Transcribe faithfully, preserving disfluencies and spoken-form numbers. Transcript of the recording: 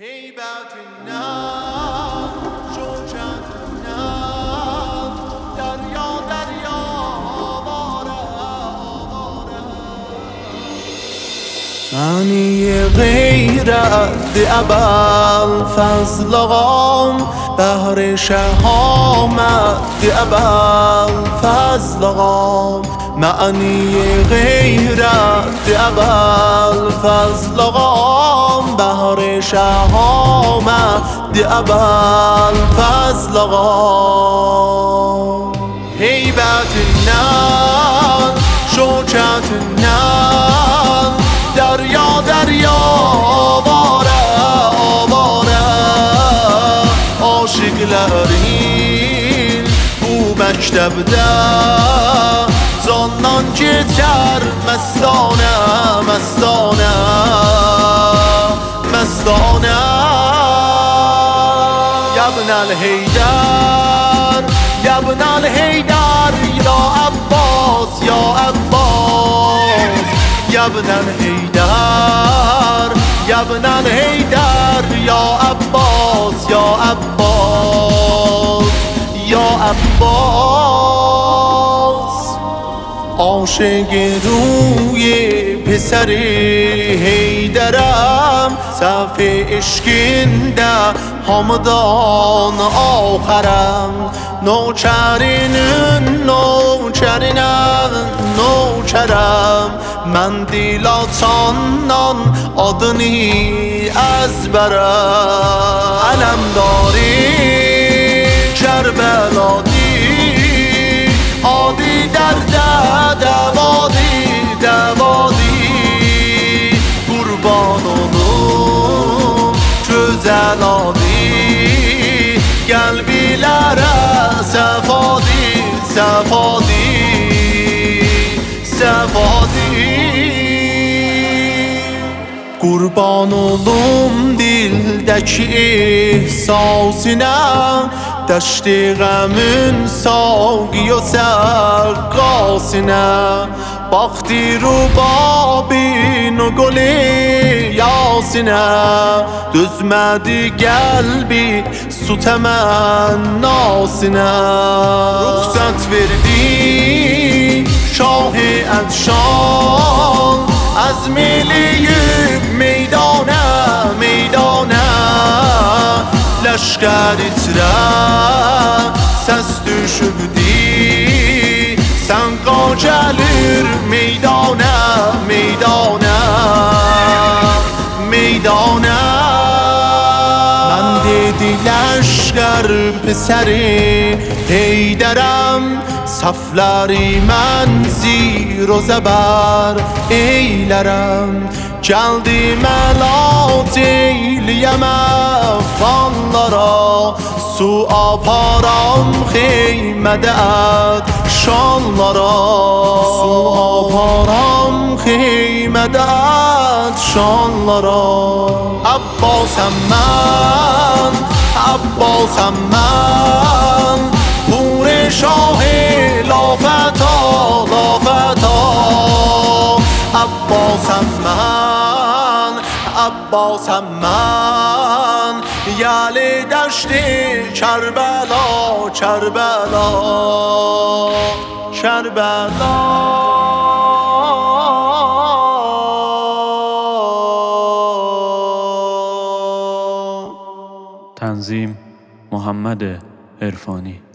هیبت نه شوکت نه دریا دریا آواره آواره معنی غیرت ابل فضل آقام بهر شهامت ابل فضل آقام معنی غیرت ابل فضل آقام بهر شهامت ابل فضل آقام هیبت نه شوکت نه دریا دریا آواره آواره عاشقلرین bu məktəbdə Zondan keçər məstanə, məstanə, məstanə Yabnəl Heydər, Yabnəl Heydər Ya Abbas, Ya Abbas Yabnəl Heydər, Yabnəl Heydər Ya Abbas, Ya Abbas Ya Abbas عاشق روی پسر حیدرم صف عشقinde hamdan آخرم نوکرinin نوکرینم نوکرم من دل açandan adını ezberem علم داری کربلادی آدی درده دوادی دوادی قربان olum güzel adi قلبیلere sefadi sefadi sefadi Qurban olum dildəki ihsasına دشت غمون ساقی و سرقاسینه باختی رو بابین و گلی یاسینه düzmedi قلبی سوت من ناسینه رخصت verdی شاه ادشان از ملیب میدانه میدانه لشکر itirer Səs düşübdi Sən qacelir meydana meydana meydana Mən dedi لشکر پسری Heydərəm Safları mən zir o zəbər eylərəm Gəldi məlat eyliyəm əfqanlara Su aparam xeymədət şanlara Su aparam xeymədət şanlara Abbasəm mən, Abbasəm mən Pur şah-ı lafəta, lafəta Abbasəm mən, Abbasəm mən Yəli dəşti Kərbəla, Kərbəla, Kərbəla تنظیم محمد عرفانی